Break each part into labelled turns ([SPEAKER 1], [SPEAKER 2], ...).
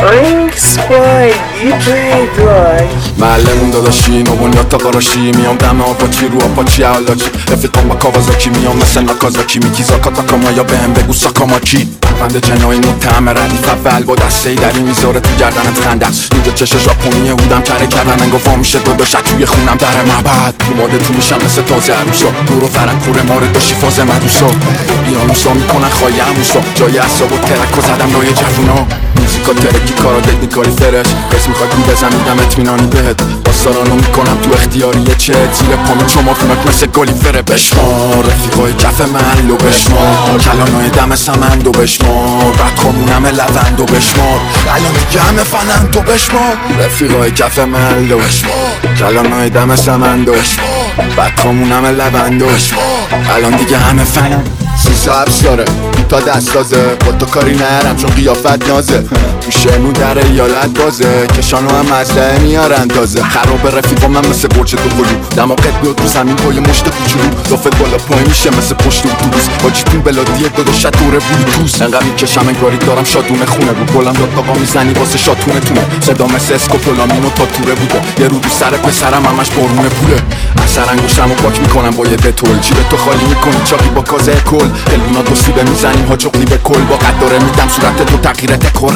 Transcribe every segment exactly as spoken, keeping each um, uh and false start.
[SPEAKER 1] معلمون داداشی نوون تا قراشی میام دم آپاچی رو آپاچی علاجی رفیقم با کاوازاکی میام مثل ناکازاکی میکیزا کاتاکاما یا بهم بگو ساکاماکی بند جنایی متهم ردیف اول با دسته ای دری میذاره تو گردنت خنده اینجا چش ژاپنیه هودم کره کردن انگا وا میشه داداشت توی خونم در معبد اوماده تو میشم مثل تازه عروسا دور و فرم کوره مارد داشتی فاز مدوسا بیانوسا میکنن خواهی عموسا جای اصاب و ترک و زدم لای جوونا موزیکا ترکی کارا تکنیکالی فرش قسم میخوای رو بزنیدم اطمینانی بهت باستارانو میکنم تو اختیاریه چه زیر پامو چما فیمک مثل گالیفره بشمار رفیقای کف محلو بشمار کلانای دم سمندو بشمار بعد خامونم لوندو بشمار الان دیگه همه فنندو بشمار رفیقای کف محلو بشمار کلانای دم سمندو بشمار بعد خامونم لوندو بشمار الان دیگه همه فنند سیسا حبس داره تا دست تازه با تو کاری نرم چون قیافت نازه تو شمرون در ایالت بازه کشانو هم مزده میارن تازه خراب رفیقا من مثل برچ تو قلو دماغت بیاد رو زمین با یه مشت کوچولو دافت بالا پای میشه مثل پشت اتوبوس با جیتون بلادیه داداشت دوره بلوتوس انقدر میکشم انگاری دارم شادونه خونه رو گلم داد آقا میزنی واسه شاتونه تونه صدا مثل اسکوپولامینو تا توره بوده یه رو تو سر پسرم همش بارونه پوله اثر انگشتمو پاک میکنم با یه دتول جیب تو خالی میکنی چاقی با کازه کل قلبونا دو سیبه میزنیم ها چقلی به کل با قد داره میدم صورت تو تغییرت کر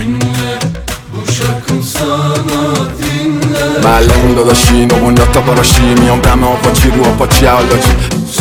[SPEAKER 1] معلمون داداشی نوون تا قراشی میام دم آپاچی رو آپاچی علاجی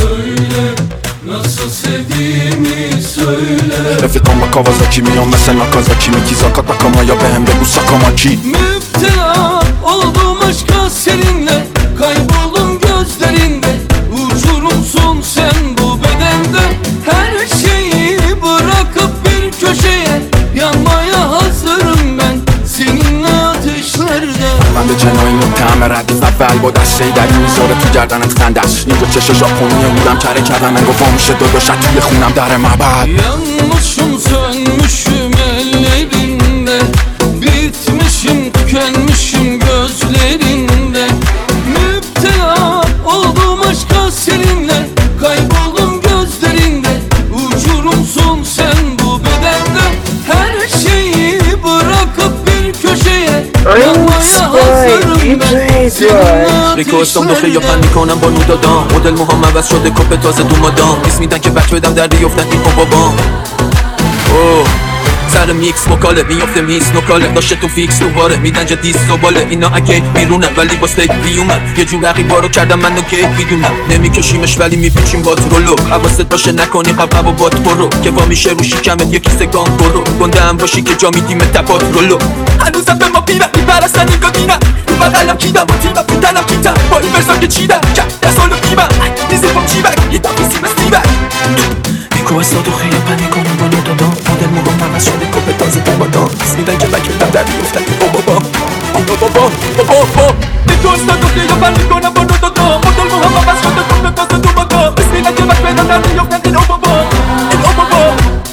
[SPEAKER 2] Nasıl sevdiğimi söyle
[SPEAKER 1] رفیقم با کاوازاکی میام مثل ناکازاکی میکیزا کاتاکاما یا بهم بگو ساکاماکی
[SPEAKER 2] Müptela oldum aşka seninle Kayboldum gözlerinde Uçurumsun sen bu bedende Her şeyi bırakıp bir köşeye Yanmaya hazırım ben Seninle ateşlerde
[SPEAKER 1] بند جنایی متهم ردیف اول با دسته ای دری میذاره تو گردنت خندش اینجا چش ژاپنیه بودم کره کردن انگا وا میشه داداشت توی خونم در معبد
[SPEAKER 2] Yanmışım sönmüşüm ellerinde Bitmişim tükenmişim gözlerinde Müptela oldum aşka seninle Kayboldum gözlerinde Uçurumsun sen bu bedende Her şeyi bırakıp bir köşeye Yanmaya hazırım ben Seninle
[SPEAKER 3] ریکوستم دو خیابان میکنم با نو دادم مدل موهام عوض شده کپ تازه دو مادام بیس میدن که بک بدم در بیفتن این پا بابام اوه سر میکس مکاله میافته میس نکاله داشته تو فیکس دوباره میدن جا دیست دوباله اینا اگه بیرونن ولی با ستیک بیومن یه جور رقیبا رو کردم من نکه میدونم نمیکشیمش ولی میپیچیم با ترولو حواست باشه نکنی قبقب و بات برو که وا میشه رو شکمت یکی سگام برو گنده هم باشی که جا میدیم تپات رولو هنوزم به ما پیرن میپرستن این گادینم تو بغلم کیدم و تیمم میدنم کیتم با این برسان که چیدم که دستالو کیبم میزیبم چیبک یه دفعی سیم استیبک میکو استادو خیلی پنیکنم با نو دادم مدل موهام عوض شده کپ تازه دو مادام بیس میدن که بک بدم در بیفتن این بابا بابا بابا بابا بابا میکو استادو خیلی پنیکنم با نو دادم مدل موهام عوض شده کپ تازه دو مادام بیس میدن که بک بدم در بیفتن این بابا این بابا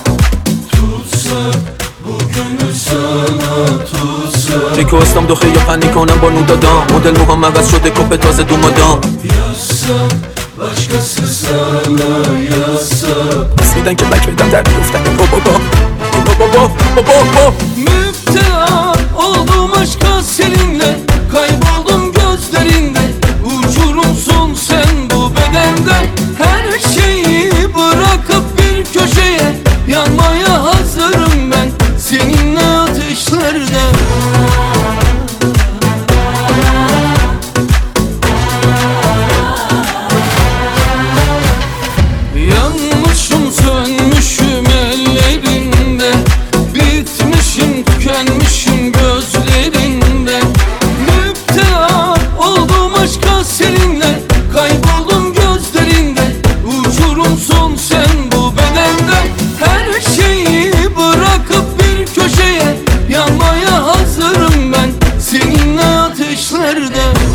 [SPEAKER 2] tutsak Bu gönül sana tutsak
[SPEAKER 3] ریکوستم دو خیلی پنیکنم با نو دادم مدل موهام عوض شده کپ تازه دو مادام
[SPEAKER 2] Yazsak başkası sana yazsak
[SPEAKER 3] بیس میدن که بک بدم در بیفتن این بابا این بابا بابا
[SPEAKER 2] Müptela oldum aşka seninle Kayboldum gözlerinde Uçurumsun sen bu bedende Her şeyi bırakıp bir köşeye Yanmaya hazırım ben Seninle ateşlerde Yanmışım sönmüşüm ellerinde Bitmişim tükenmişim gözlerinde Müptela oldum aşka seninle Kayboldum gözlerinde Uçurumsun sen bu bedende Her şeyi bırakıp bir köşeye Yanmaya hazırım ben Seninle ateşlerde